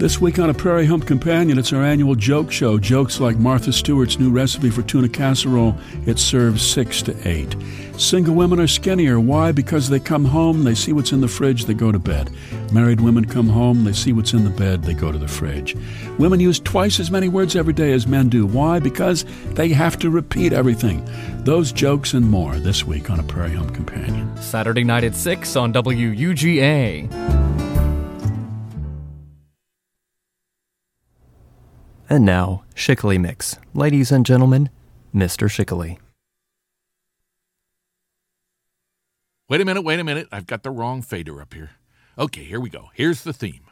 This week on A Prairie Hump Companion, it's our annual joke show. Jokes like Martha Stewart's new recipe for tuna casserole. It serves 6 to 8. Single women are skinnier. Why? Because they come home, they see what's in the fridge, they go to bed. Married women come home, they see what's in the bed, they go to the fridge. Women use twice as many words every day as men do. Why? Because they have to repeat everything. Those jokes and more this week on A Prairie Hump Companion. Saturday night at 6 on WUGA. And now, Shickley Mix. Ladies and gentlemen, Mr. Shickley. Wait a minute. I've got the wrong fader up here. Okay, here we go. Here's the theme.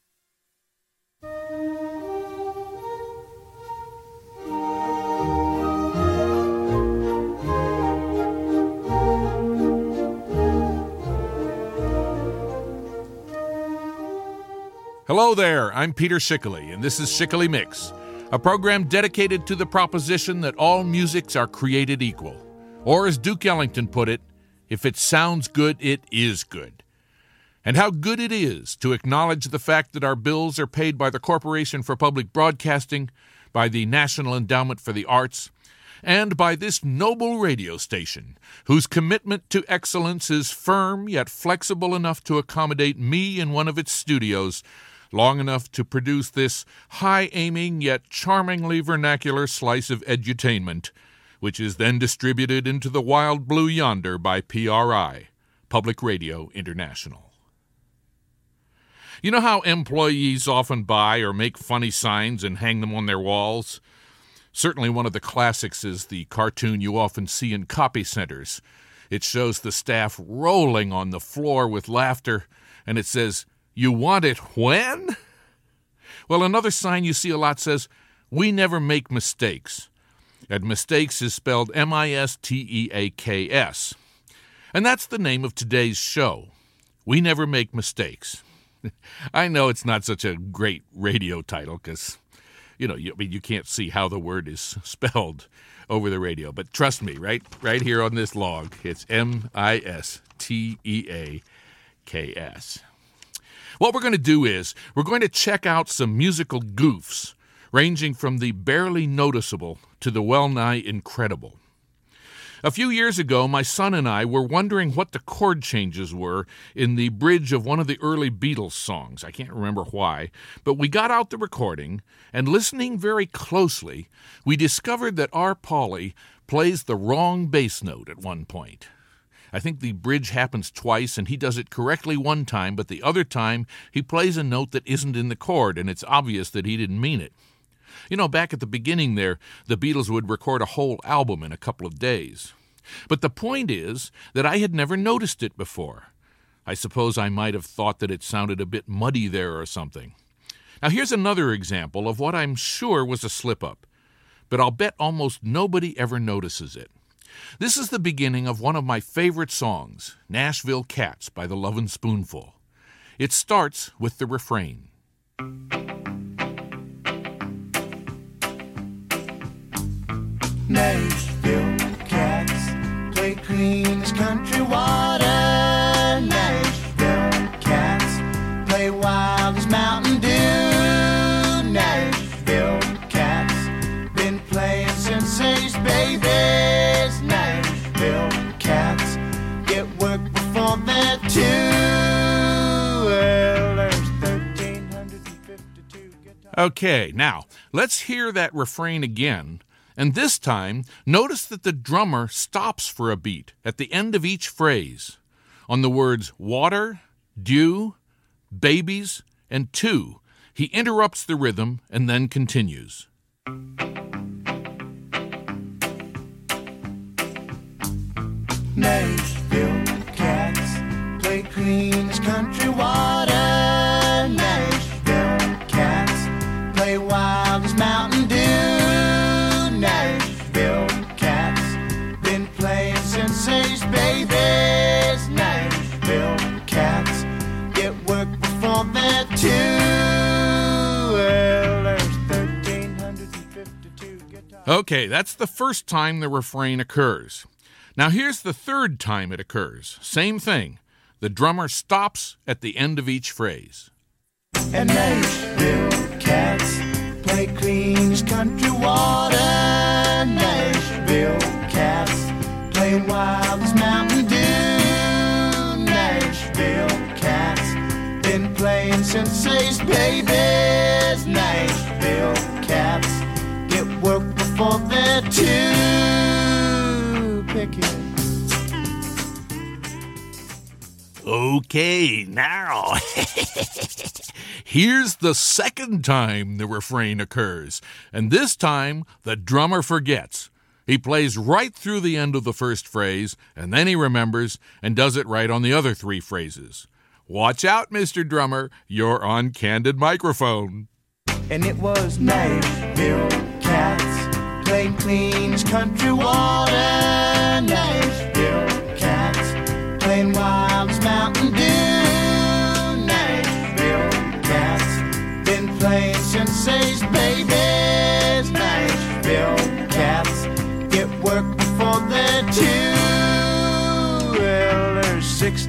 Hello there, I'm Peter Shickley, and this is Shickley Mix, a program dedicated to the proposition that all musics are created equal. Or as Duke Ellington put it, if it sounds good, it is good. And how good it is to acknowledge the fact that our bills are paid by the Corporation for Public Broadcasting, by the National Endowment for the Arts, and by this noble radio station, whose commitment to excellence is firm yet flexible enough to accommodate me in one of its studios, long enough to produce this high-aiming yet charmingly vernacular slice of edutainment, which is then distributed into the wild blue yonder by PRI, Public Radio International. You know how employees often buy or make funny signs and hang them on their walls? Certainly one of the classics is the cartoon you often see in copy centers. It shows the staff rolling on the floor with laughter, and it says, "You want it when?" Well, another sign you see a lot says, "We never make mistakes." And mistakes is spelled M-I-S-T-E-A-K-S. And that's the name of today's show. We Never Make Mistakes. I know it's not such a great radio title because, you can't see how the word is spelled over the radio. But trust me, right here on this log, it's M-I-S-T-E-A-K-S. What we're going to do is we're going to check out some musical goofs, ranging from the barely noticeable to the well-nigh incredible. A few years ago, my son and I were wondering what the chord changes were in the bridge of one of the early Beatles songs. I can't remember why, but we got out the recording, and listening very closely, we discovered that our Paulie plays the wrong bass note at one point. I think the bridge happens twice, and he does it correctly one time, but the other time he plays a note that isn't in the chord, and it's obvious that he didn't mean it. Back at the beginning there, the Beatles would record a whole album in a couple of days. But the point is that I had never noticed it before. I suppose I might have thought that it sounded a bit muddy there or something. Now here's another example of what I'm sure was a slip-up, but I'll bet almost nobody ever notices it. This is the beginning of one of my favorite songs, Nashville Cats by the Lovin' Spoonful. It starts with the refrain. Nashville cats play clean as country water. Nashville cats play wild as Mountain Dew. Nashville cats been playing since they's babies. Nashville cats get work before they're two. Well, there's 1,352 guitars. Okay, now let's hear that refrain again. And this time, notice that the drummer stops for a beat at the end of each phrase on the words water, dew, babies, and two. He interrupts the rhythm and then continues. Nashville cats play clean as country water. Nashville cats play wild as Mountain Dew. Nashville cats been playing since they's babies. Nashville cats get work before they're two. Well, there's 1,352 guitars. Okay, that's the first time the refrain occurs. Now here's the third time it occurs. Same thing. The drummer stops at the end of each phrase. And Nashville clean as country water. Nashville cats play wild as Mountain Dew. Nashville cats been playing since they's babies. Nashville cats get work before they're too picky. Okay, now, here's the second time the refrain occurs, and this time the drummer forgets. He plays right through the end of the first phrase, and then he remembers and does it right on the other three phrases. Watch out, Mr. Drummer, you're on Candid Microphone. And it was Nashville cats playing clean as country water. Nashville cats playing wild as Mountain Dew. Nashville cats been playing since they's babies. Nashville cats get work before they're too. Well, there's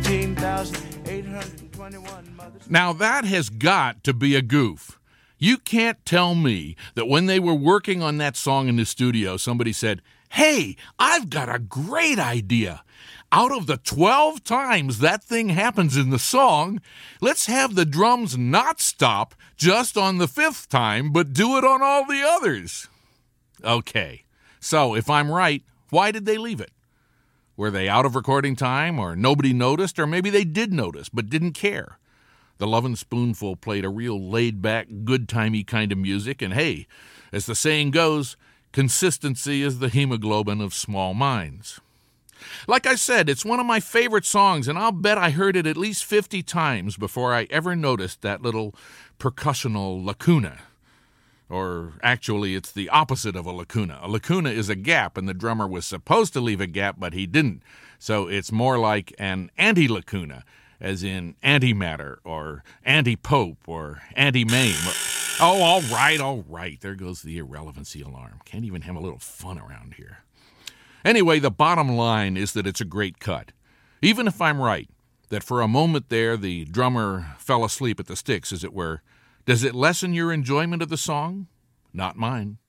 16,821 mothers. Now that has got to be a goof. You can't tell me that when they were working on that song in the studio, somebody said, "Hey, I've got a great idea. Out of the 12 times that thing happens in the song, let's have the drums not stop just on the 5th time, but do it on all the others." Okay, so if I'm right, why did they leave it? Were they out of recording time, or nobody noticed, or maybe they did notice but didn't care? The Lovin' Spoonful played a real laid-back, good-timey kind of music, and hey, as the saying goes, consistency is the hemoglobin of small minds. Like I said, it's one of my favorite songs, and I'll bet I heard it at least 50 times before I ever noticed that little percussional lacuna. Or actually, it's the opposite of a lacuna. A lacuna is a gap, and the drummer was supposed to leave a gap, but he didn't. So it's more like an anti-lacuna, as in antimatter, or anti-pope, or anti-mame. Oh, all right. There goes the irrelevancy alarm. Can't even have a little fun around here. Anyway, the bottom line is that it's a great cut. Even if I'm right, that for a moment there the drummer fell asleep at the sticks, as it were, does it lessen your enjoyment of the song? Not mine.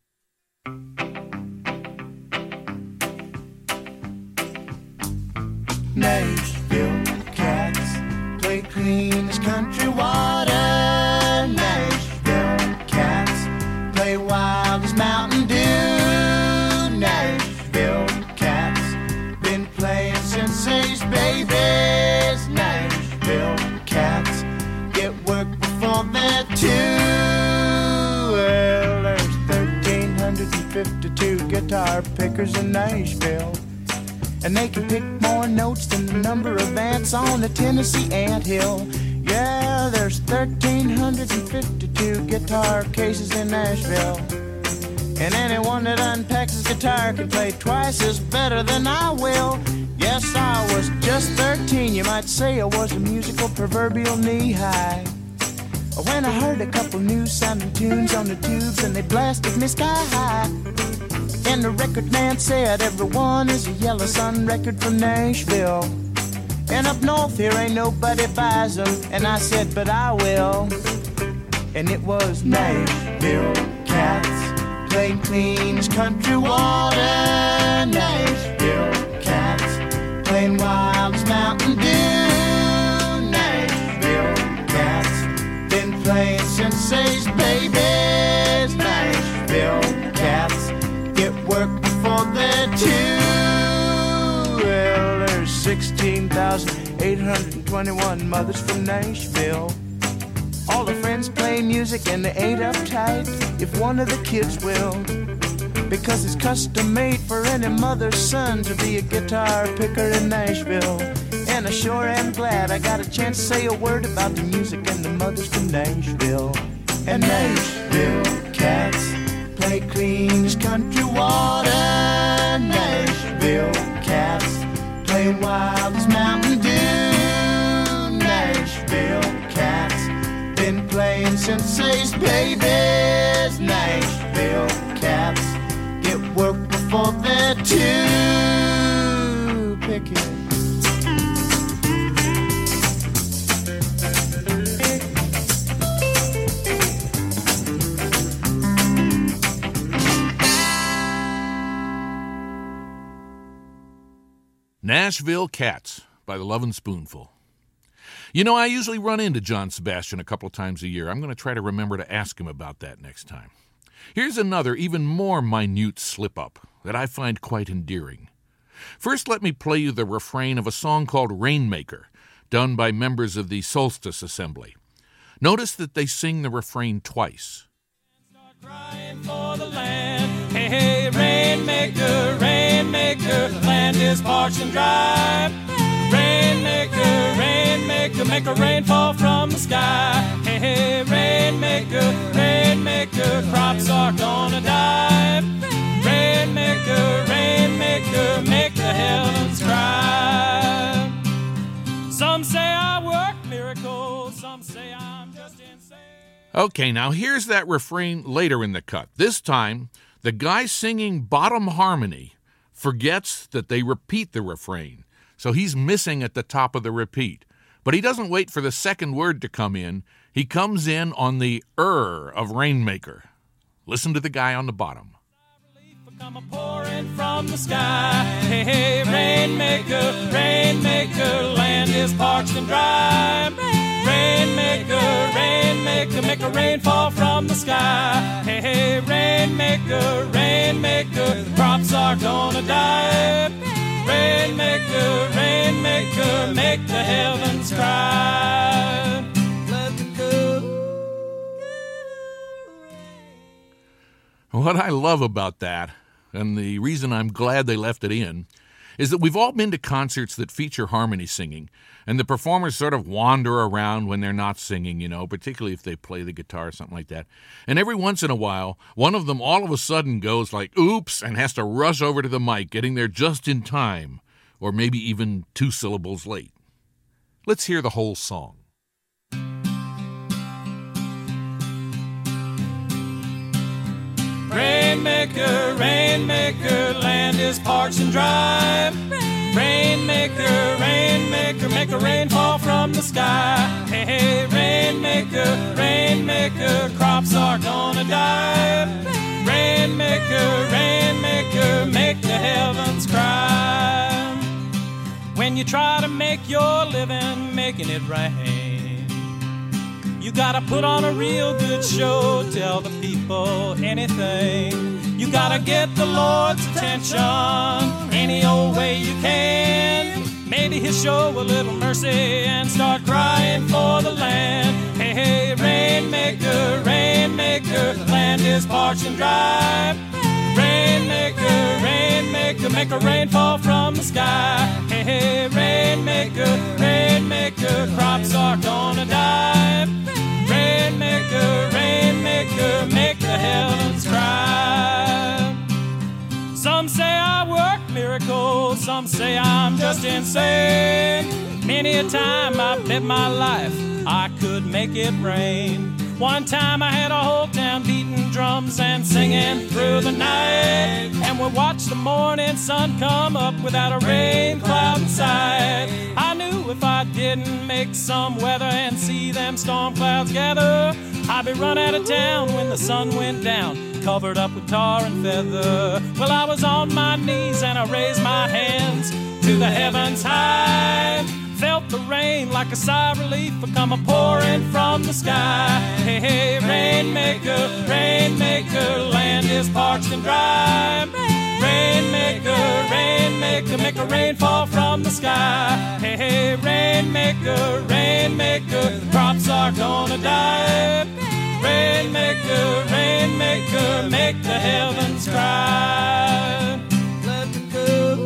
Nashville cats play clean as country water. Nashville cats play wild as Mountain Dew. Nashville cats been playing since they's babies. Nashville cats get work before they're too. Well, there's 1,352 guitar pickers in Nashville, and they can pick more notes than the number of ants on the Tennessee anthill. Yeah, there's 1,352 guitar cases in Nashville, and anyone that unpacks his guitar can play twice as better than I will. Yes, I was just 13, you might say I was a musical proverbial knee-high, when I heard a couple new sounding tunes on the tubes and they blasted me sky high. And the record man said every one is a Yellow Sun record from Nashville, and up north here ain't nobody buys them. And I said, but I will. And it was Nashville cats playing clean as country water. Nashville cats playing wild as Mountain Dew. Nashville cats been playing since they's babies. Nashville cats get work before they're too. Well, there's 16,821 mothers from Nashville. All the friends play music and they ain't uptight if one of the kids will, because it's custom made for any mother's son to be a guitar picker in Nashville. And I sure am glad I got a chance to say a word about the music and the mothers from Nashville. And Nashville cats play clean as country water. Nashville cats play wild as Mountain Dew. Nashville cats been playing since they's babies. Nashville cats get work before they're too picky. Nashville Cats by the Lovin' Spoonful. You know, I usually run into John Sebastian a couple times a year. I'm going to try to remember to ask him about that next time. Here's another, even more minute slip-up that I find quite endearing. First, let me play you the refrain of a song called Rainmaker, done by members of the Solstice Assembly. Notice that they sing the refrain twice. Start crying for the land. Hey, hey, Rainmaker, Rainmaker, land is parched and dry. Rainmaker, Rainmaker, make a rain fall from the sky. Hey, hey, Rainmaker, Rainmaker, crops are gonna die. Rainmaker, Rainmaker, make the heavens cry. Some say I work miracles, some say I'm just insane. Okay, now here's that refrain later in the cut. This time, the guy singing bottom harmony forgets that they repeat the refrain. So he's missing at the top of the repeat. But he doesn't wait for the second word to come in. He comes in on the of Rainmaker. Listen to the guy on the bottom. Come a pouring from the sky. Hey, hey, Rainmaker, Rainmaker, land is parched and dry. Rainmaker, Rainmaker, make a rain fall from the sky. Hey, hey, Rainmaker, Rainmaker, crops are gonna die. Rainmaker, Rainmaker, make the heavens cry. Let the good rain. What I love about that, and the reason I'm glad they left it in, is that we've all been to concerts that feature harmony singing, and the performers sort of wander around when they're not singing, particularly if they play the guitar or something like that. And every once in a while, one of them all of a sudden goes like, oops, and has to rush over to the mic, getting there just in time, or maybe even 2 syllables late. Let's hear the whole song. Rainmaker, Rainmaker, land is parched and dry. Rainmaker, Rainmaker, make a rain fall from the sky. Hey, hey, Rainmaker, Rainmaker, crops are gonna die. Rainmaker, Rainmaker, make the heavens cry. When you try to make your living making it rain, you gotta put on a real good show, tell the people anything. You gotta get the Lord's attention any old way you can. Maybe he'll show a little mercy and start crying for the land. Hey, hey, Rainmaker, Rainmaker, land is parched and dry. Rainmaker, Rainmaker, make a rain fall from the sky. Hey, hey, Rainmaker, Rainmaker, crops are gonna die. Rainmaker, Rainmaker, make the heavens cry. Some say I work miracles, some say I'm just insane. Many a time I've lived my life, I could make it rain. One time I had a whole town beating drums and singing through the night. And we watched the morning sun come up without a rain cloud in sight. I knew if I didn't make some weather and see them storm clouds gather, I'd be run out of town when the sun went down, covered up with tar and feather. Well, I was on my knees and I raised my hands to the heavens high. Felt the rain like a sigh of relief come a-pouring from the sky. Hey, hey, Rainmaker, Rainmaker, land is parched and dry. Rainmaker, Rainmaker, make a rain fall from the sky. Hey, hey, Rainmaker, Rainmaker, crops are gonna die. Rainmaker, Rainmaker, make the heavens cry. Let the good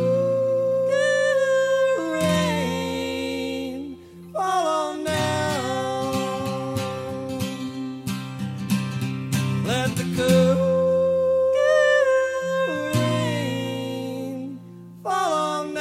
rain fall on down. Let the good rain fall on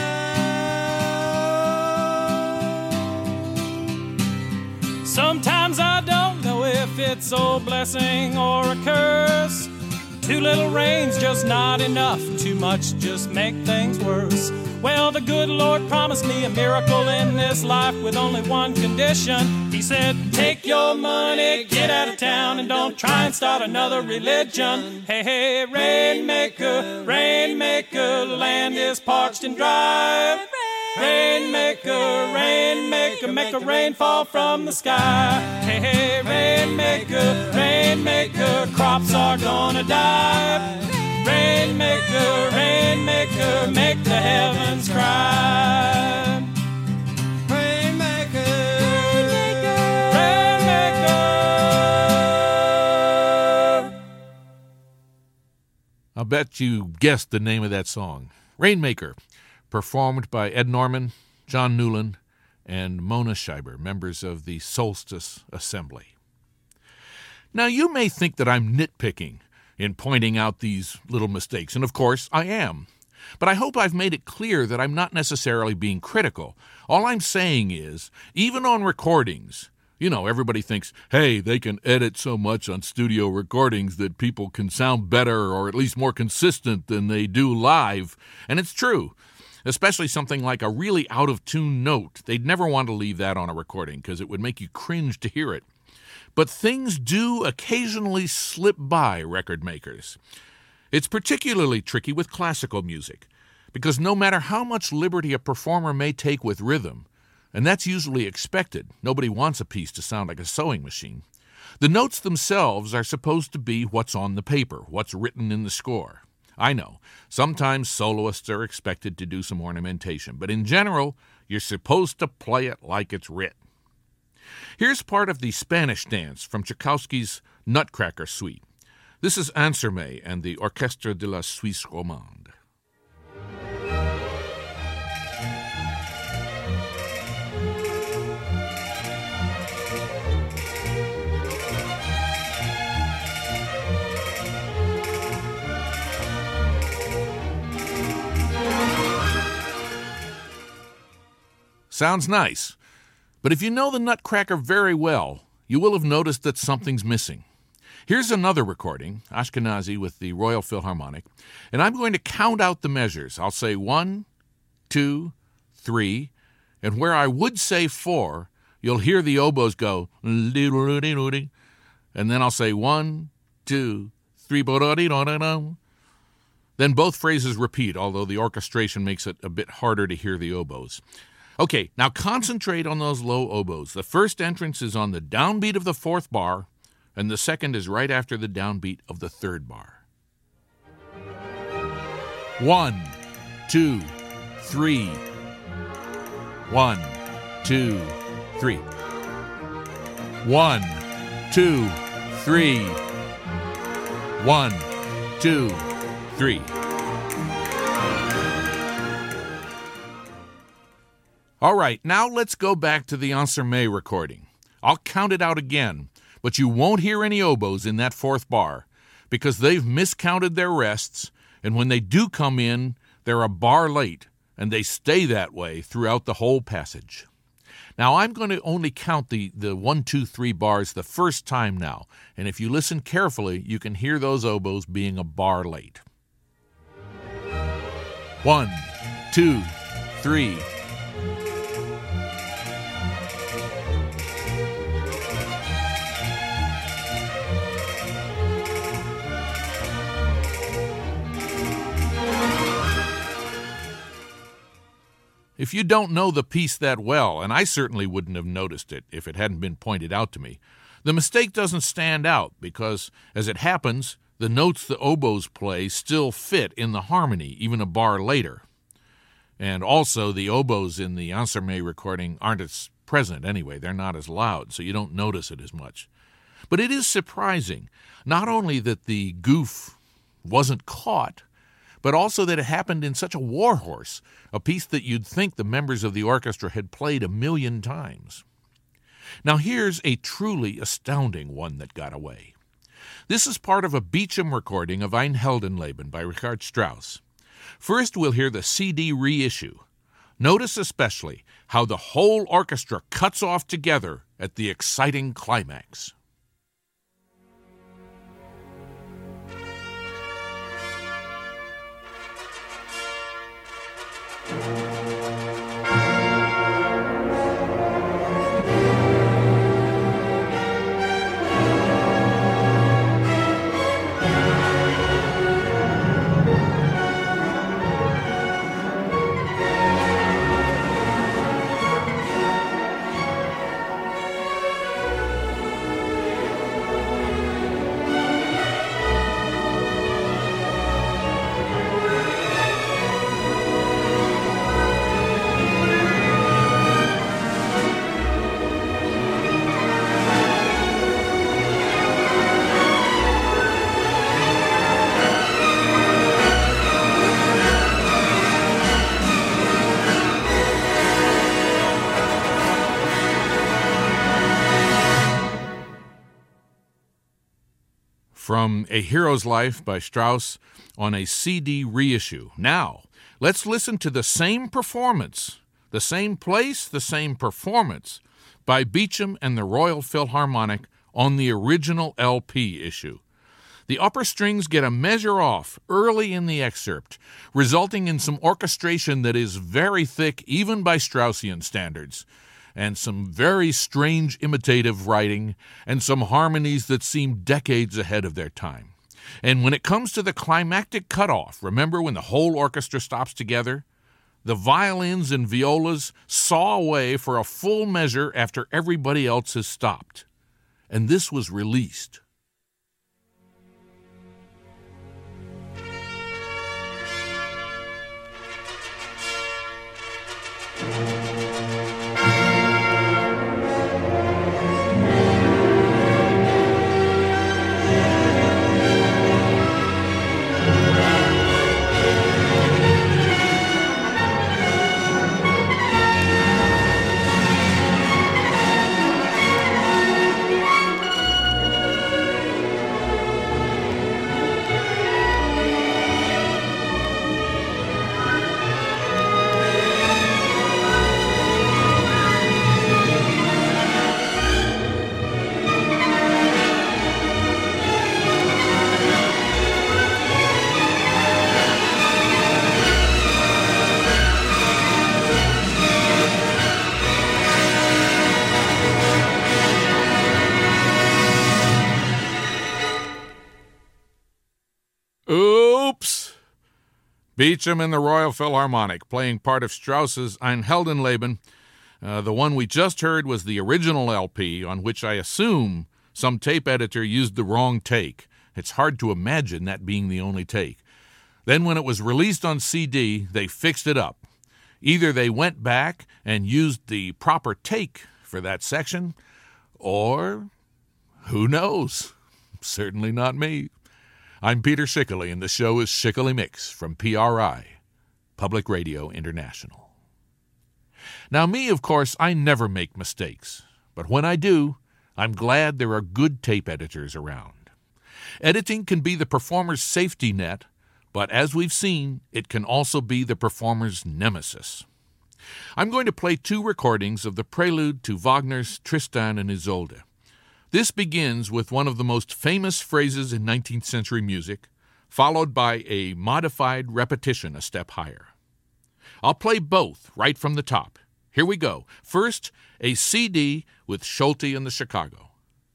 down. Sometimes I don't know if it's a blessing or a curse. Too little rain's just not enough, too much just make things worse. Well, the good Lord promised me a miracle in this life with only one condition. He said, take your money, get out of town, and don't try and start another religion. Hey, hey, Rainmaker, Rainmaker, land is parched and dry. Rainmaker, rainmaker, make a rain fall from the sky. Hey, hey, rainmaker, rainmaker, crops are gonna die. Rainmaker, rainmaker, make the heavens cry. Rainmaker, rainmaker. I'll bet you guessed the name of that song. Rainmaker, performed by Ed Norman, John Newland, and Mona Scheiber, members of the Solstice Assembly. Now, you may think that I'm nitpicking in pointing out these little mistakes, and of course I am. But I hope I've made it clear that I'm not necessarily being critical. All I'm saying is, even on recordings, everybody thinks, hey, they can edit so much on studio recordings that people can sound better or at least more consistent than they do live. And it's true. Especially something like a really out-of-tune note. They'd never want to leave that on a recording because it would make you cringe to hear it. But things do occasionally slip by record makers. It's particularly tricky with classical music because no matter how much liberty a performer may take with rhythm, and that's usually expected, nobody wants a piece to sound like a sewing machine, the notes themselves are supposed to be what's on the paper, what's written in the score. I know, sometimes soloists are expected to do some ornamentation, but in general, you're supposed to play it like it's writ. Here's part of the Spanish dance from Tchaikovsky's Nutcracker Suite. This is Ansermet and the Orchestre de la Suisse Romande. Sounds nice, but if you know the Nutcracker very well, you will have noticed that something's missing. Here's another recording, Ashkenazi with the Royal Philharmonic, and I'm going to count out the measures. I'll say 1, 2, 3, and where I would say 4, you'll hear the oboes go, and then I'll say 1, 2, 3, then both phrases repeat, although the orchestration makes it a bit harder to hear the oboes. Okay, now concentrate on those low oboes. The first entrance is on the downbeat of the 4th bar, and the second is right after the downbeat of the 3rd bar. 1, 2, 3. 1, 2, 3. 1, 2, 3. 1, 2, 3. All right, now let's go back to the Ansermet recording. I'll count it out again, but you won't hear any oboes in that 4th bar because they've miscounted their rests, and when they do come in, they're a bar late, and they stay that way throughout the whole passage. Now, I'm going to only count the 1, 2, 3 bars the first time now, and if you listen carefully, you can hear those oboes being a bar late. 1, 2, 3. If you don't know the piece that well, and I certainly wouldn't have noticed it if it hadn't been pointed out to me, the mistake doesn't stand out because, as it happens, the notes the oboes play still fit in the harmony, even a bar later. And also, the oboes in the Ansermet recording aren't as present anyway. They're not as loud, so you don't notice it as much. But it is surprising, not only that the goof wasn't caught, but also that it happened in such a warhorse, a piece that you'd think the members of the orchestra had played 1,000,000 times. Now here's a truly astounding one that got away. This is part of a Beecham recording of Ein Heldenleben by Richard Strauss. First we'll hear the CD reissue. Notice especially how the whole orchestra cuts off together at the exciting climax. from A Hero's Life by Strauss on a CD reissue. Now, let's listen to the same performance, the same place, the same performance by Beecham and the Royal Philharmonic on the original LP issue. The upper strings get a measure off early in the excerpt, resulting in some orchestration that is very thick even by Straussian standards, and some very strange imitative writing, and some harmonies that seem decades ahead of their time. And when it comes to the climactic cutoff, remember when the whole orchestra stops together? The violins and violas saw away for a full measure after everybody else has stopped. And this was released. Oops! Beecham and the Royal Philharmonic, playing part of Strauss's Ein Heldenleben. The one we just heard was the original LP, on which I assume some tape editor used the wrong take. It's hard to imagine that being the only take. Then when it was released on CD, they fixed it up. Either they went back and used the proper take for that section, or who knows? Certainly not me. I'm Peter Schickley, and the show is Schickley Mix from PRI, Public Radio International. Now me, of course, I never make mistakes, but when I do, I'm glad there are good tape editors around. Editing can be the performer's safety net, but as we've seen, it can also be the performer's nemesis. I'm going to play 2 recordings of the prelude to Wagner's Tristan and Isolde. This begins with one of the most famous phrases in 19th century music, followed by a modified repetition a step higher. I'll play both right from the top. Here we go. First, a CD with Schulte and the Chicago.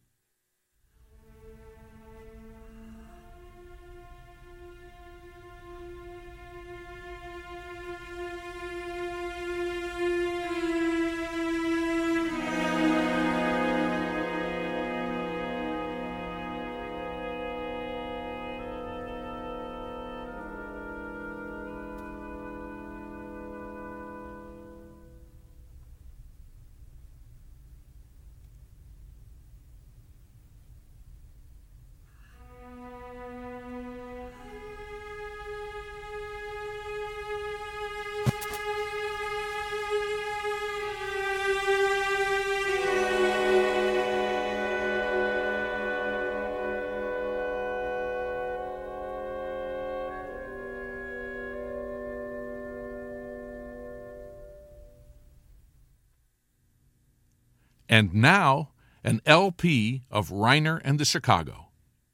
And now, an LP of Reiner and the Chicago.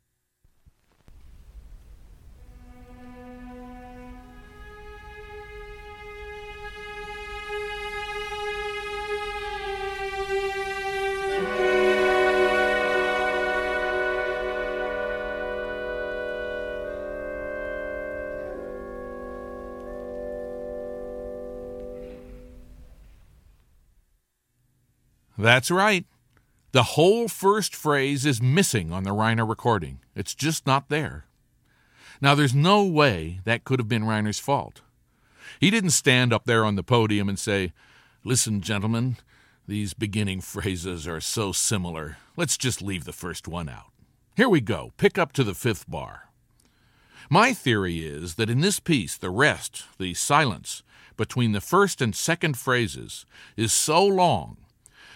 That's right. The whole first phrase is missing on the Reiner recording. It's just not there. Now, there's no way that could have been Reiner's fault. He didn't stand up there on the podium and say, "Listen, gentlemen, these beginning phrases are so similar. Let's just leave the first one out. Here we go. Pick up to the 5th bar." My theory is that in this piece, the rest, the silence, between the first and second phrases is so long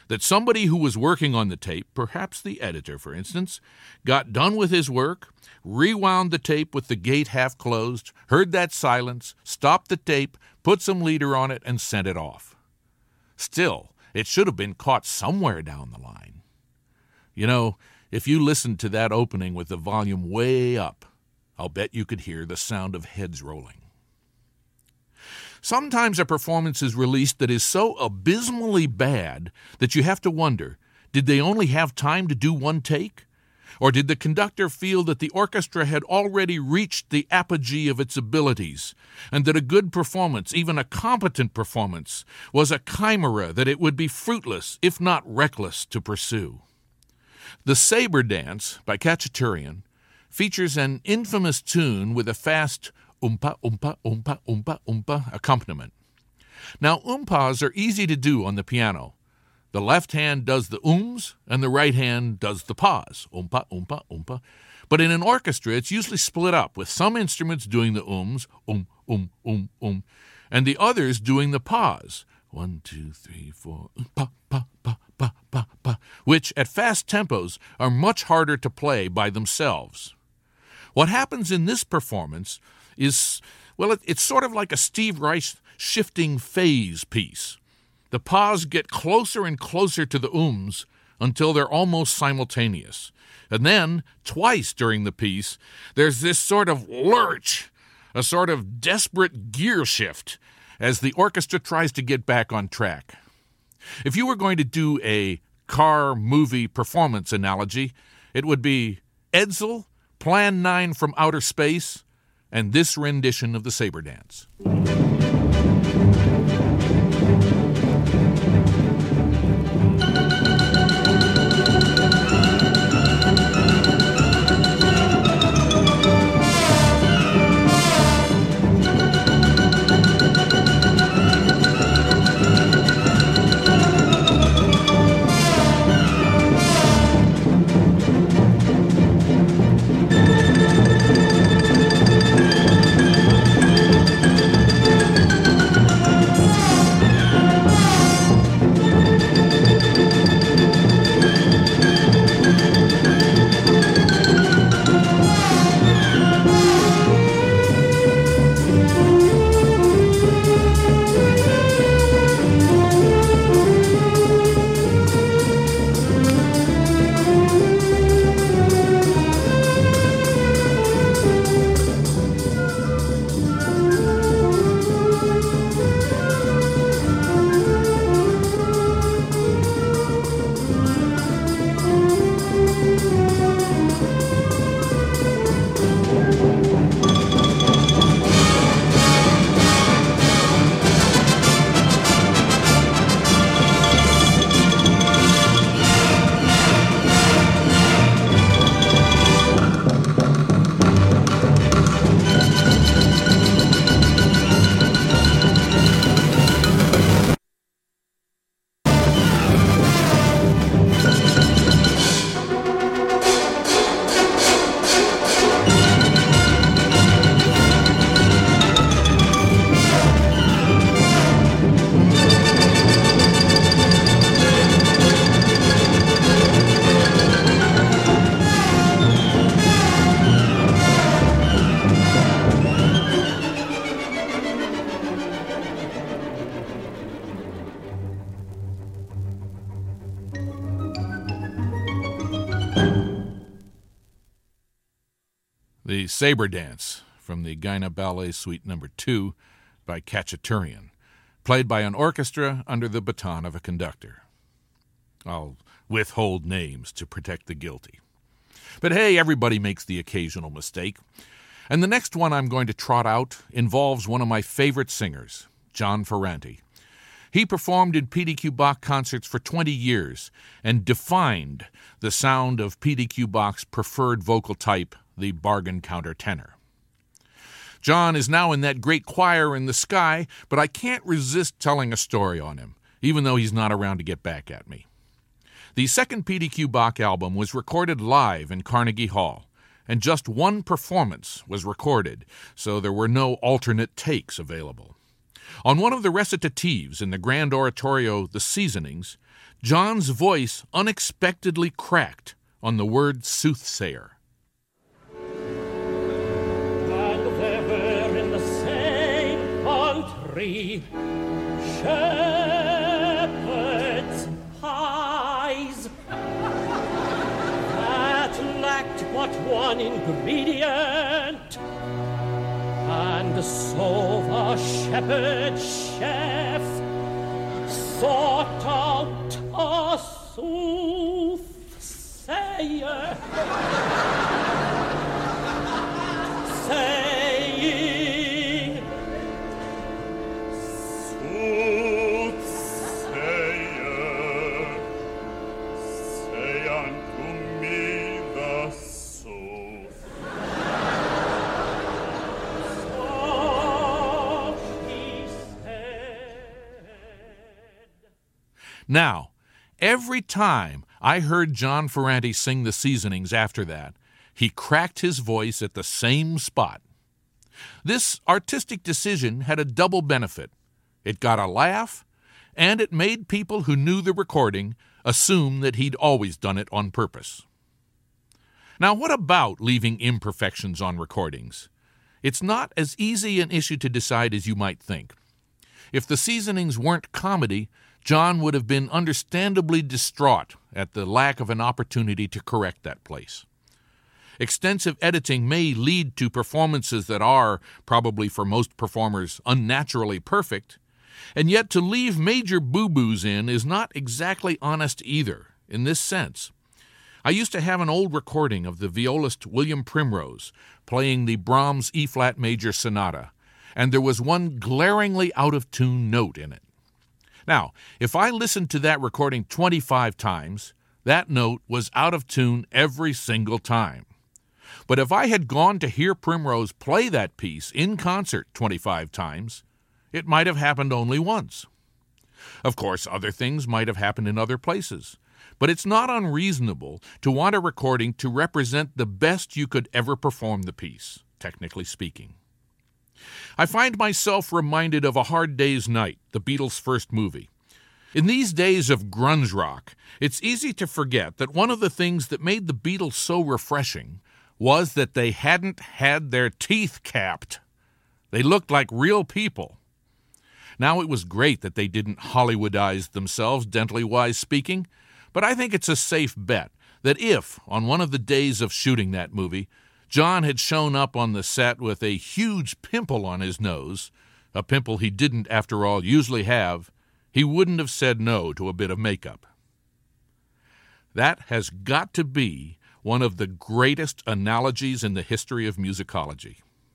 that somebody who was working on the tape, perhaps the editor, for instance, got done with his work, rewound the tape with the gate half closed, heard that silence, stopped the tape, put some leader on it, and sent it off. Still, it should have been caught somewhere down the line. You know, if you listened to that opening with the volume way up, I'll bet you could hear the sound of heads rolling. Sometimes a performance is released that is so abysmally bad that you have to wonder, did they only have time to do one take? Or did the conductor feel that the orchestra had already reached the apogee of its abilities, and that a good performance, even a competent performance, was a chimera that it would be fruitless, if not reckless, to pursue? The Sabre Dance by Khachaturian features an infamous tune with a fast oompa, oompa, oompa, oompa, oompa accompaniment. Now, oompas are easy to do on the piano. The left hand does the ooms, and the right hand does the pas, oompa, oompa, oompa. But in an orchestra, it's usually split up, with some instruments doing the ooms, and the others doing the pas, 1, 2, 3, 4, pa, pa, pa, pa, pa, pa, which at fast tempos are much harder to play by themselves. What happens in this performance is, well, it's sort of like a Steve Reich shifting phase piece. The pas get closer and closer to the ooms until they're almost simultaneous. And then, twice during the piece, there's this sort of lurch, a sort of desperate gear shift, as the orchestra tries to get back on track. If you were going to do a car movie performance analogy, it would be Edsel, Plan 9 from Outer Space, and this rendition of the Sabre Dance. The Sabre Dance from the Gaina Ballet Suite No. 2 by Khachaturian, played by an orchestra under the baton of a conductor. I'll withhold names to protect the guilty. But hey, everybody makes the occasional mistake. And the next one I'm going to trot out involves one of my favorite singers, John Ferrante. He performed in P.D.Q. Bach concerts for 20 years and defined the sound of P.D.Q. Bach's preferred vocal type, the bargain countertenor. John is now in that great choir in the sky, but I can't resist telling a story on him, even though he's not around to get back at me. The second P.D.Q. Bach album was recorded live in Carnegie Hall, and just one performance was recorded, so there were no alternate takes available. On one of the recitatives in the grand oratorio The Seasonings, John's voice unexpectedly cracked on the word soothsayer. And there were in the same country shepherds' pies that lacked but one ingredient, and so the shepherd chef sought out a soothsayer, saying, Soothsayer, say unto me the sooth. So he said. Now, every time I heard John Ferrante sing the seasonings after that, he cracked his voice at the same spot. This artistic decision had a double benefit. It got a laugh, and it made people who knew the recording assume that he'd always done it on purpose. Now, what about leaving imperfections on recordings? It's not as easy an issue to decide as you might think. If the seasonings weren't comedy, John would have been understandably distraught at the lack of an opportunity to correct that place. Extensive editing may lead to performances that are, probably for most performers, unnaturally perfect, and yet to leave major boo-boos in is not exactly honest either, in this sense. I used to have an old recording of the violist William Primrose playing the Brahms E-flat major sonata, and there was one glaringly out-of-tune note in it. Now, if I listened to that recording 25 times, that note was out of tune every single time. But if I had gone to hear Primrose play that piece in concert 25 times, it might have happened only once. Of course, other things might have happened in other places, but it's not unreasonable to want a recording to represent the best you could ever perform the piece, technically speaking. I find myself reminded of A Hard Day's Night, the Beatles' first movie. In these days of grunge rock, it's easy to forget that one of the things that made the Beatles so refreshing was that they hadn't had their teeth capped. They looked like real people. Now, it was great that they didn't Hollywoodize themselves, dentally-wise speaking, but I think it's a safe bet that if, on one of the days of shooting that movie, John had shown up on the set with a huge pimple on his nose, a pimple he didn't, after all, usually have, he wouldn't have said no to a bit of makeup. That has got to be one of the greatest analogies in the history of musicology.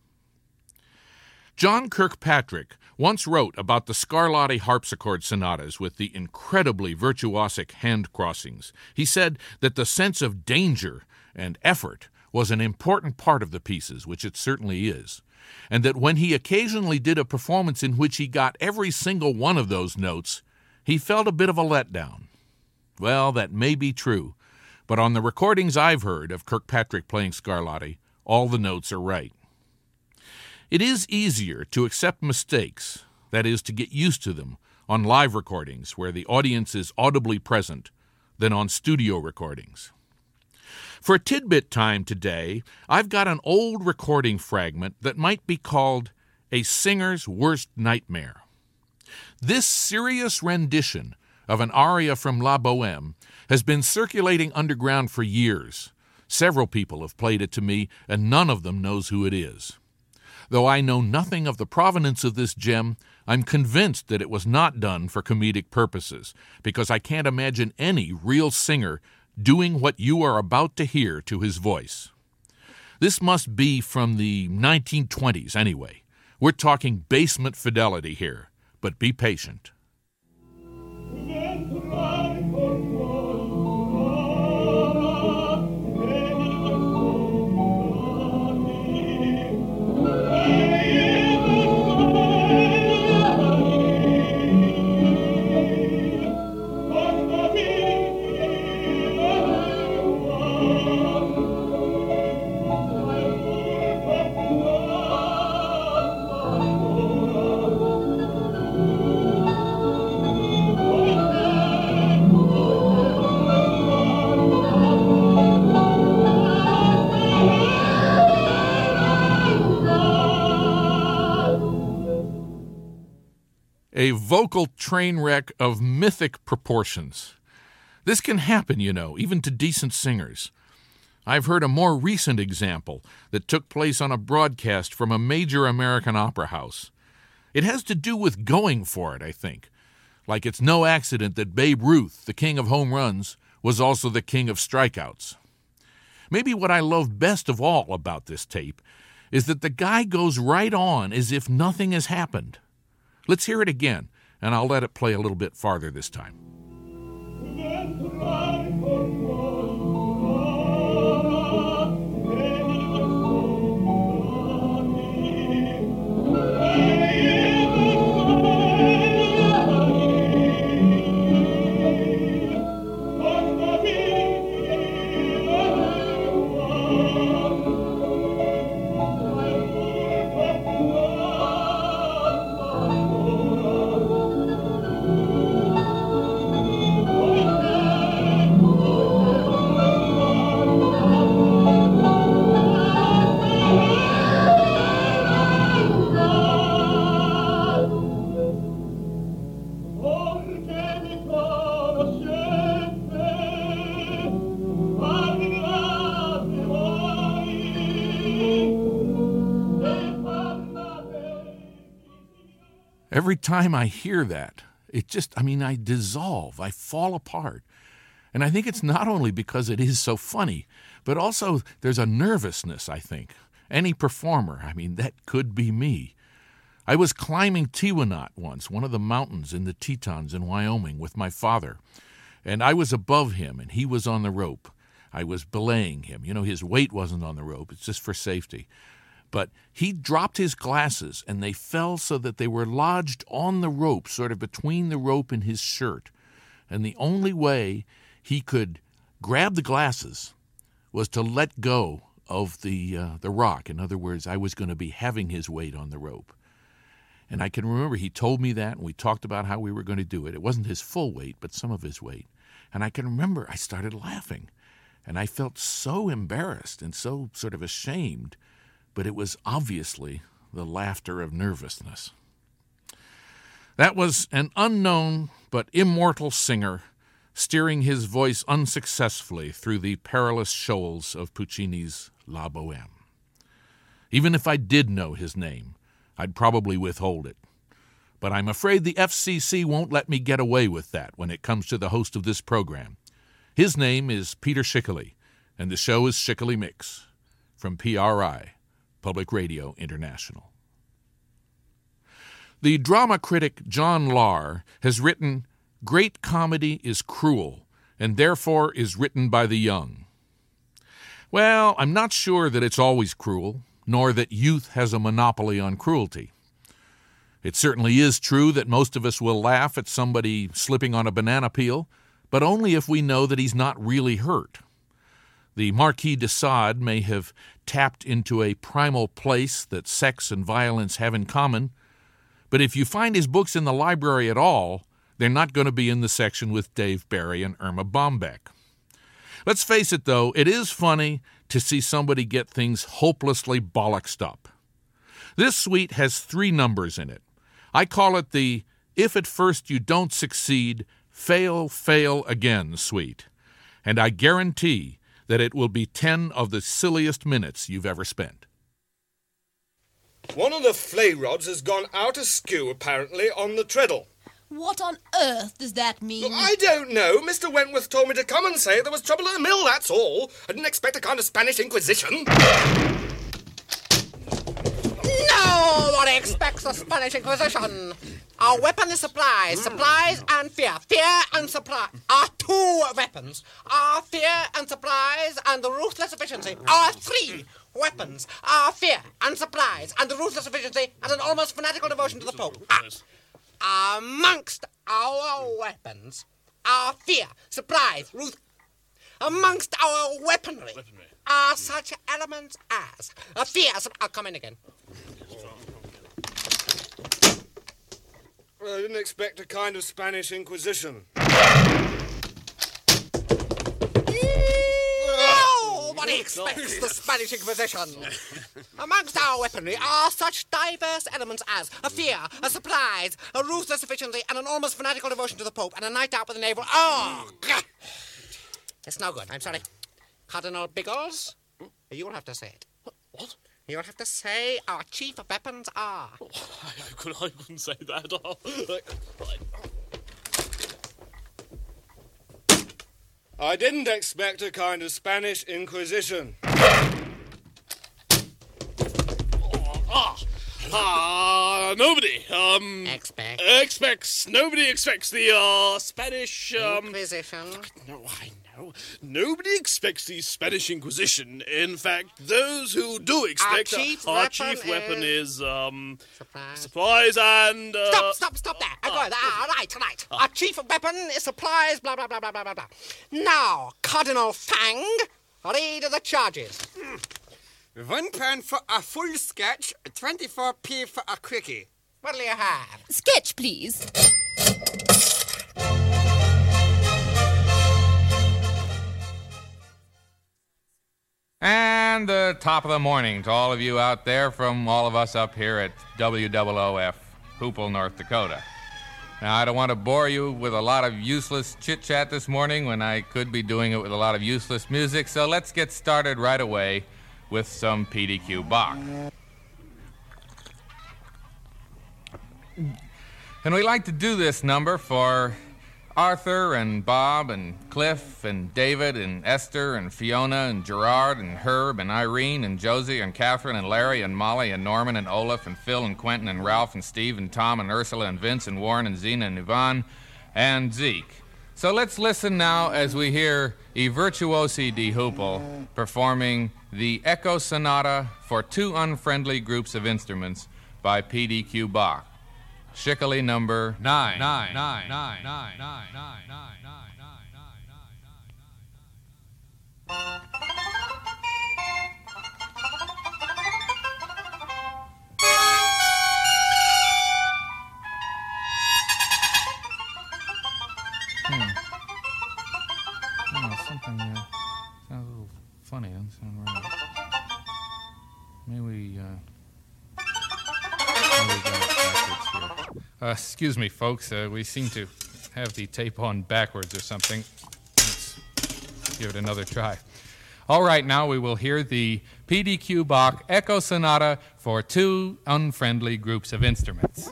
John Kirkpatrick once wrote about the Scarlatti harpsichord sonatas with the incredibly virtuosic hand crossings. He said that the sense of danger and effort was an important part of the pieces, which it certainly is, and that when he occasionally did a performance in which he got every single one of those notes, he felt a bit of a letdown. Well, that may be true, but on the recordings I've heard of Kirkpatrick playing Scarlatti, all the notes are right. It is easier to accept mistakes, that is, to get used to them, on live recordings where the audience is audibly present than on studio recordings. For tidbit time today, I've got an old recording fragment that might be called A Singer's Worst Nightmare. This serious rendition of an aria from La Bohème has been circulating underground for years. Several people have played it to me, and none of them knows who it is. Though I know nothing of the provenance of this gem, I'm convinced that it was not done for comedic purposes, because I can't imagine any real singer doing what you are about to hear to his voice. This must be from the 1920s anyway. We're talking basement fidelity here, but be patient. a vocal train wreck of mythic proportions. This can happen, you know, even to decent singers. I've heard a more recent example that took place on a broadcast from a major American opera house. It has to do with going for it, I think. Like it's no accident that Babe Ruth, the king of home runs, was also the king of strikeouts. Maybe what I love best of all about this tape is that the guy goes right on as if nothing has happened. Let's hear it again, and I'll let it play a little bit farther this time. Every time I hear that, I dissolve, I fall apart. And I think it's not only because it is so funny, but also there's a nervousness, I think. Any performer, that could be me. I was climbing Tiwanaut once, one of the mountains in the Tetons in Wyoming, with my father. And I was above him, and he was on the rope. I was belaying him. His weight wasn't on the rope. It's just for safety. But he dropped his glasses, and they fell so that they were lodged on the rope, sort of between the rope and his shirt. And the only way he could grab the glasses was to let go of the rock. In other words, I was going to be having his weight on the rope. And I can remember he told me that, and we talked about how we were going to do it. It wasn't his full weight, but some of his weight. And I can remember I started laughing, and I felt so embarrassed and so sort of ashamed. But it was obviously the laughter of nervousness. That was an unknown but immortal singer steering his voice unsuccessfully through the perilous shoals of Puccini's La Bohème. Even if I did know his name, I'd probably withhold it. But I'm afraid the FCC won't let me get away with that when it comes to the host of this program. His name is Peter Schickele, and the show is Schickele Mix from PRI. Public Radio International. The drama critic John Lahr has written, "Great comedy is cruel, and therefore is written by the young." Well, I'm not sure that it's always cruel, nor that youth has a monopoly on cruelty. It certainly is true that most of us will laugh at somebody slipping on a banana peel, but only if we know that he's not really hurt. The Marquis de Sade may have tapped into a primal place that sex and violence have in common, but if you find his books in the library at all, they're not going to be in the section with Dave Barry and Irma Bombeck. Let's face it, though, it is funny to see somebody get things hopelessly bollocksed up. This suite has 3 numbers in it. I call it the "If at first you don't succeed, fail, fail again" suite, and I guarantee that it will be 10 of the silliest minutes you've ever spent. One of the flay rods has gone out askew, apparently, on the treadle. What on earth does that mean? Look, I don't know. Mr. Wentworth told me to come and say there was trouble at the mill, that's all. I didn't expect a kind of Spanish Inquisition. Nobody expects the Spanish Inquisition. Our weapon is supplies. Supplies and fear. Fear and supply are 2 weapons. Our fear and supplies and the ruthless efficiency are 3 weapons. Our fear and supplies and the ruthless efficiency and an almost fanatical devotion to the Pope. Amongst our weapons, our fear, supplies, amongst our weaponry are such elements as fear. I'll come in again. Well, I didn't expect a kind of Spanish Inquisition. Nobody expects the Spanish Inquisition? Amongst our weaponry are such diverse elements as a fear, a supplies, a ruthless efficiency, an enormous fanatical devotion to the Pope, and a night out with the naval. Oh, God. It's no good. I'm sorry. Cardinal Biggles, you'll have to say it. What? You'll have to say our chief weapons are. I couldn't say that. I didn't expect a kind of Spanish Inquisition. Nobody, expects. Nobody expects the, Spanish, Inquisition. No, I know. Nobody expects the Spanish Inquisition. In fact, those who do expect... Our chief weapon is, Supplies. supplies and, Stop there. Right. Our chief weapon is supplies, blah, blah, blah, blah, blah, blah. Now, Cardinal Fang, read the charges. £1 for a full sketch, 24p for a quickie. What'll you have? Sketch, please. And the top of the morning to all of you out there from all of us up here at WOOF, Hoople, North Dakota. Now, I don't want to bore you with a lot of useless chit-chat this morning when I could be doing it with a lot of useless music, so let's get started right away with some PDQ Bach. And we like to do this number for Arthur and Bob and Cliff and David and Esther and Fiona and Gerard and Herb and Irene and Josie and Catherine and Larry and Molly and Norman and Olaf and Phil and Quentin and Ralph and Steve and Tom and Ursula and Vince and Warren and Zena and Yvonne and Zeke. So let's listen now as we hear I Virtuosi di Hoople performing the Echo Sonata for Two Unfriendly Groups of Instruments by PDQ Bach. Shickley number 9. Something sounds a little funny. Doesn't sound right. Maybe we got it backwards here. Excuse me, folks. We seem to have the tape on backwards or something. Let's give it another try. All right, now we will hear the PDQ Bach Echo Sonata for Two Unfriendly Groups of Instruments.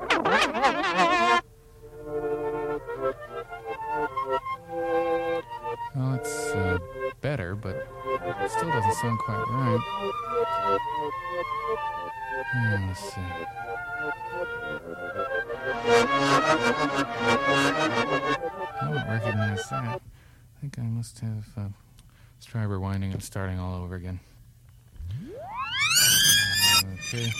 Well, it's better, but it still doesn't sound quite right. Let's see. I don't recognize that. I think I must have... let's try rewinding and starting all over again. Okay.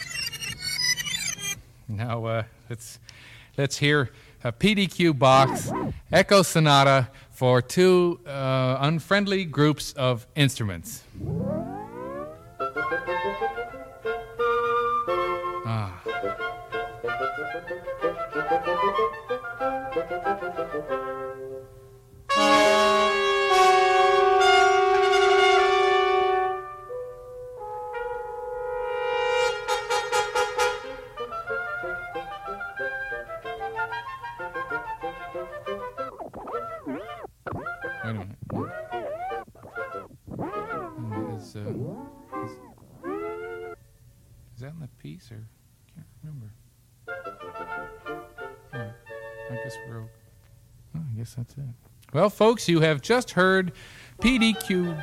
Now, let's hear PDQ Bach's Echo Sonata for Two Unfriendly Groups of Instruments. Wait a minute. Is that in the piece, or can't remember? I guess we're okay. Oh, I guess that's it. Well, folks, you have just heard PDQ.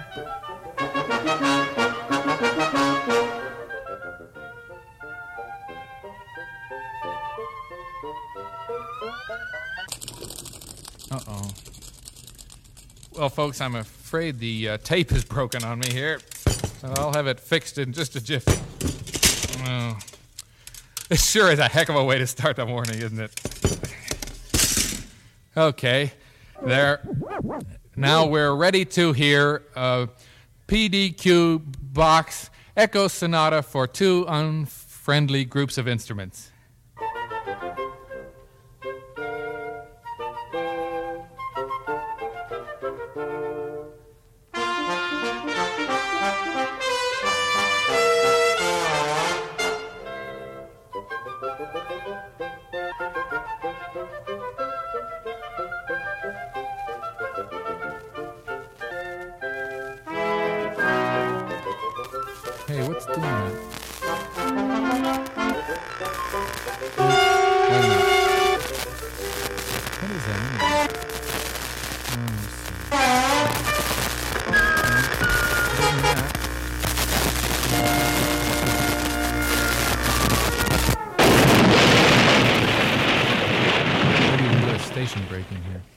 Uh-oh. Well, folks, I'm afraid the tape is broken on me here. So I'll have it fixed in just a jiffy. Oh. This sure is a heck of a way to start the morning, isn't it? Okay. There. Now we're ready to hear PDQ Bach's Echo Sonata for Two Unfriendly Groups of Instruments. Hey, what's doing that? What is that anyway? Maybe we can get a station break in here.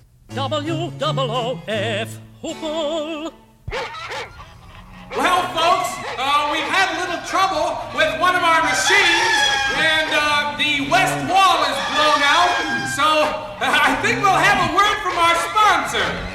WOOF, Hoople. Well, folks, we've had a little trouble with one of our machines, and the west wall is blown out, so I think we'll have a word from our sponsor.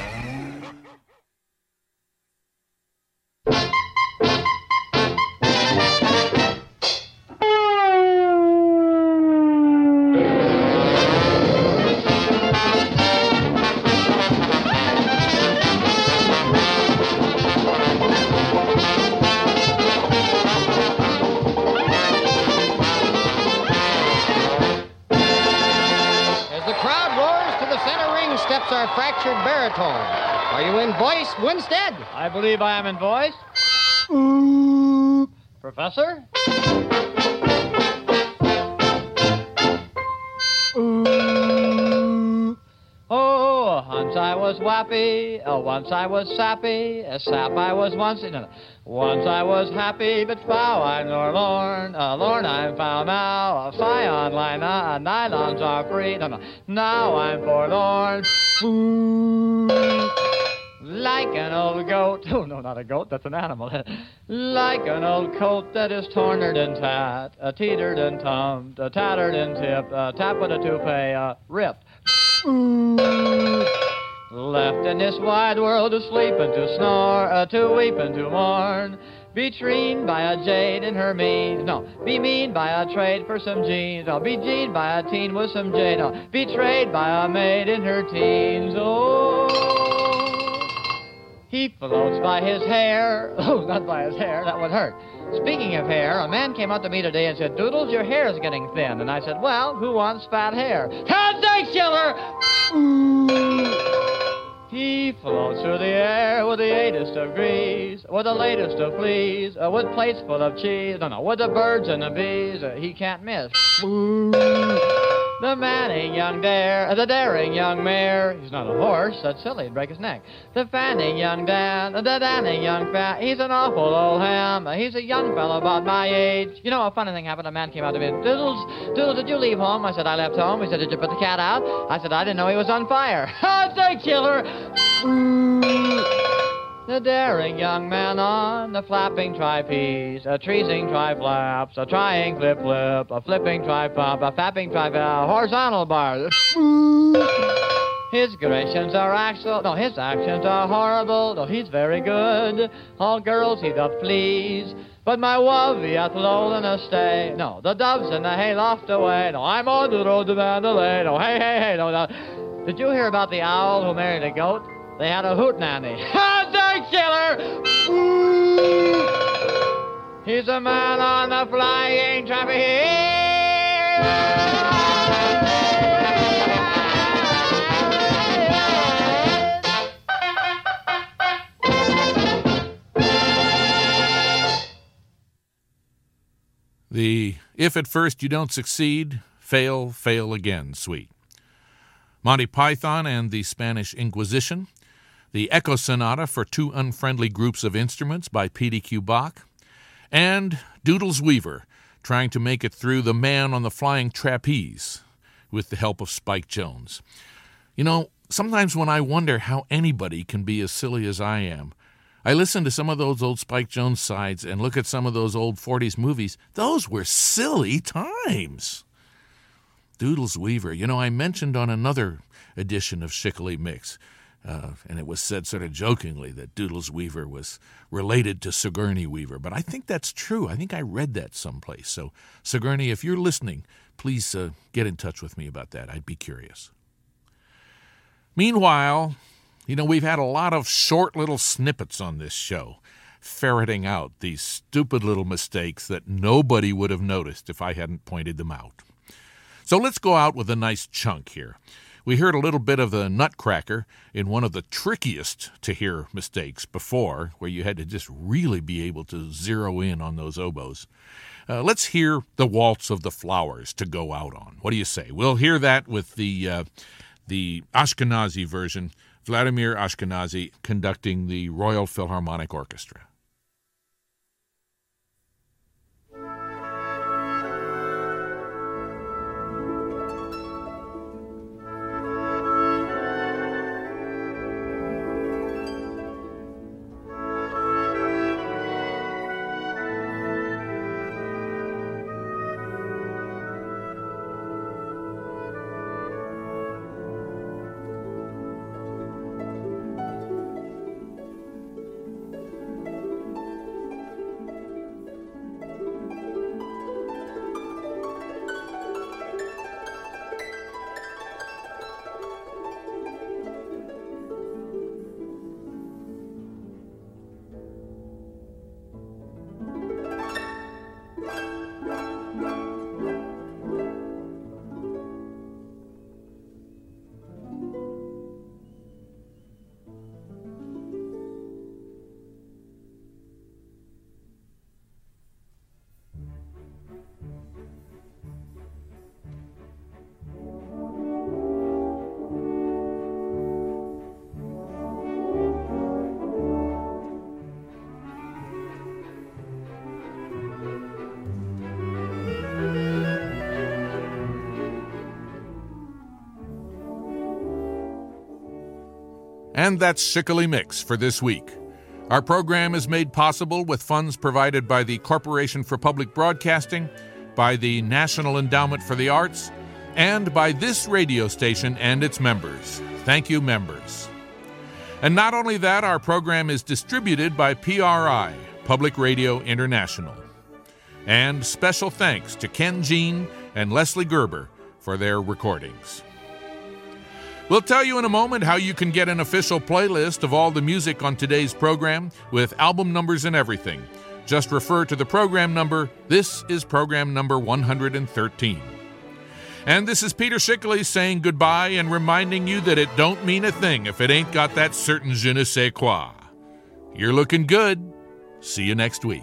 Our fractured baritone. Are you in voice, Winstead? I believe I am in voice. Professor? Oh, once I was wappy, once I was sappy, a sap I was once. No. Once I was happy, but foul I'm lorn, lorn I'm foul now. A scion line, nylons are free. No. Now I'm forlorn. Like an old goat. Oh, no, not a goat, that's an animal. Like an old coat that is tornered and tat, teetered and tumped, tattered and tipped, tap with a toupee, ripped. Left in this wide world to sleep and to snore, to weep and to mourn. Betrayed by a jade in her means. No, be mean by a trade for some jeans. No, be jeaned by a teen with some jade. No, betrayed by a maid in her teens. Oh, he floats by his hair. Oh, not by his hair, that would hurt. Speaking of hair, a man came up to me today and said, Doodles, your hair is getting thin. And I said, well, who wants fat hair? Thanksgiving! He floats through the air with the 8th degrees, with the latest of fleas, with plates full of cheese, with the birds and the bees, he can't miss. The manning young dare, the daring young mare, he's not a horse, that's silly, he'd break his neck. The fanning young Dan, the danning young fat, he's an awful old ham, he's a young fellow about my age. You know, a funny thing happened, a man came out to me, Doodles, did you leave home? I said, I left home. He said, did you put the cat out? I said, I didn't know he was on fire. The killer! The daring young man on the flapping trapeze, a treasing tri-flaps, a trying flip-flip, a flipping tri-pump, a fapping horizontal bar. His gradations are his actions are horrible, though he's very good. All girls he doth please, but my love he hath lulled in a stay. No, the doves in the hayloft away. No, I'm on the road to Mandalay. No, hey, no. Did you hear about the owl who married a goat? They had a hootenanny. The killer! He's a man on the flying trapeze. The if at first you don't succeed, fail again suite. Monty Python and the Spanish Inquisition. The Echo Sonata for Two Unfriendly Groups of Instruments by P.D.Q. Bach, and Doodles Weaver trying to make it through The Man on the Flying Trapeze with the help of Spike Jones. You know, sometimes when I wonder how anybody can be as silly as I am, I listen to some of those old Spike Jones sides and look at some of those old 40s movies. Those were silly times. Doodles Weaver, you know, I mentioned on another edition of Shickley Mix, and it was said sort of jokingly that Doodles Weaver was related to Sigourney Weaver. But I think that's true. I think I read that someplace. So, Sigourney, if you're listening, please get in touch with me about that. I'd be curious. Meanwhile, you know, we've had a lot of short little snippets on this show, ferreting out these stupid little mistakes that nobody would have noticed if I hadn't pointed them out. So let's go out with a nice chunk here. We heard a little bit of the Nutcracker in one of the trickiest to hear mistakes before, where you had to just really be able to zero in on those oboes. Let's hear the Waltz of the Flowers to go out on. What do you say? We'll hear that with the Ashkenazi version, Vladimir Ashkenazi conducting the Royal Philharmonic Orchestra. And that's Shikely Mix for this week. Our program is made possible with funds provided by the Corporation for Public Broadcasting, by the National Endowment for the Arts, and by this radio station and its members. Thank you, members. And not only that, our program is distributed by PRI, Public Radio International. And special thanks to Ken Jean and Leslie Gerber for their recordings. We'll tell you in a moment how you can get an official playlist of all the music on today's program with album numbers and everything. Just refer to the program number. This is program number 113. And this is Peter Shickley saying goodbye and reminding you that it don't mean a thing if it ain't got that certain je ne sais quoi. You're looking good. See you next week.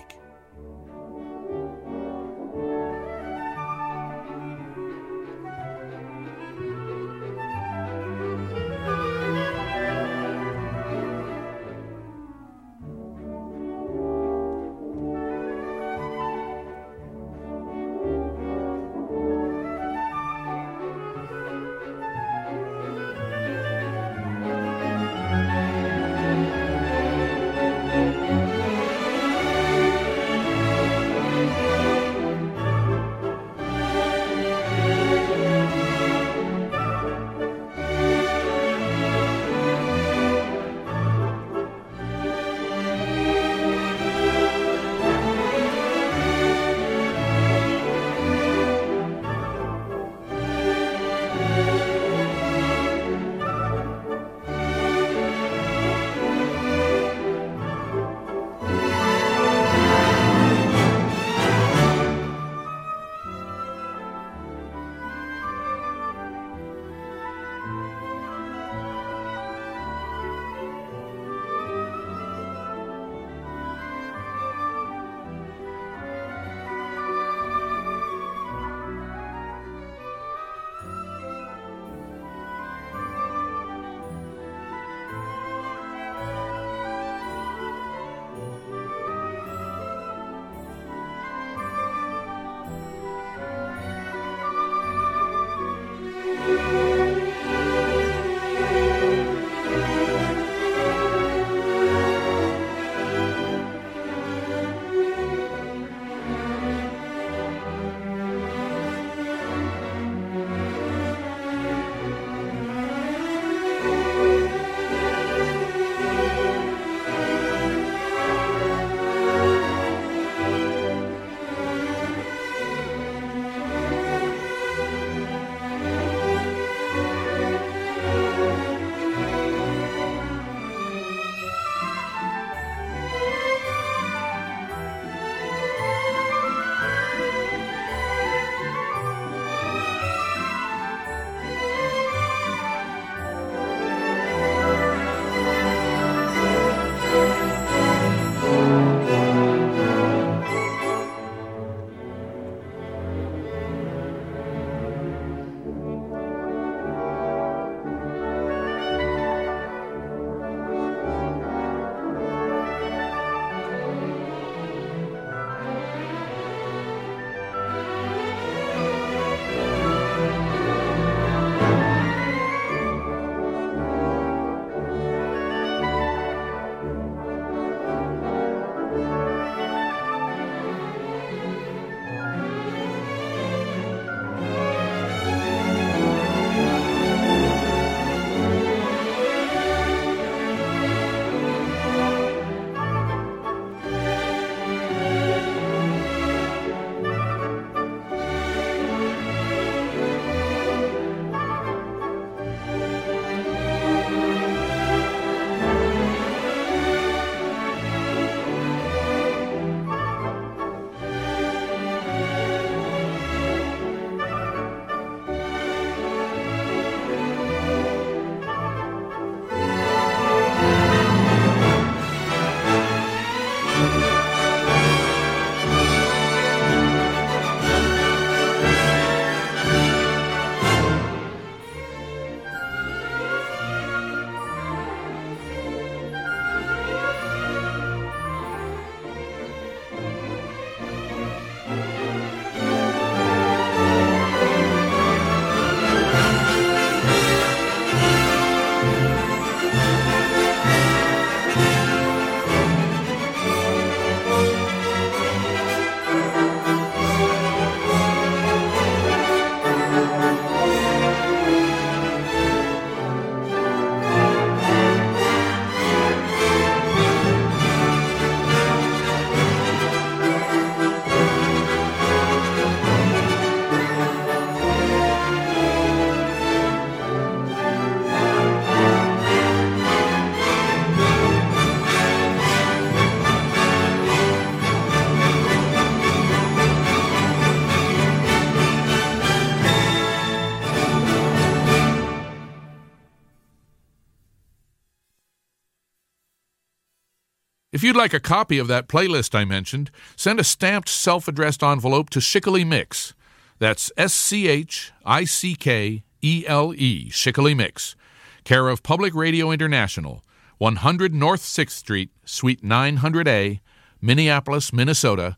If you'd like a copy of that playlist I mentioned, send a stamped self-addressed envelope to Shickley Mix. That's SCHICKELE, Shickley Mix, care of Public Radio International, 100 North 6th Street, Suite 900A, Minneapolis, Minnesota,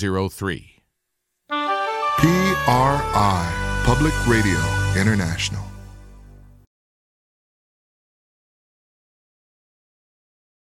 55403. PRI, Public Radio International.